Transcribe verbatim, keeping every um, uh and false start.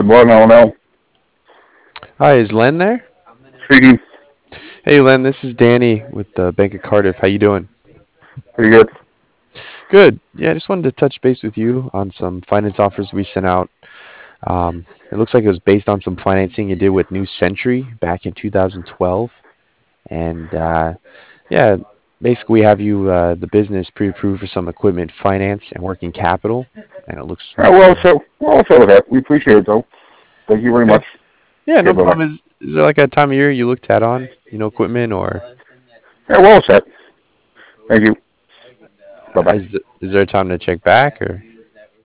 Well, no, no. Hi, is Len there? Speaking. Hey, Len, this is Danny with the Bank of Cardiff. How you doing? Pretty good. Good. Yeah, I just wanted to touch base with you on some finance offers we sent out. Um, it looks like it was based on some financing you did with New Century back in two thousand twelve, and uh, yeah, basically we have you uh, the business pre-approved for some equipment finance and working capital, and it looks Uh, like well, uh, so we're all set with that. We appreciate it, though. Thank you very okay. much. Yeah, Okay, no bye-bye. problem. Is is there like a time of year you look to add on, you know, equipment or Yeah, we're all set. Thank you. uh, Bye-bye. is th- is there a time to check back or?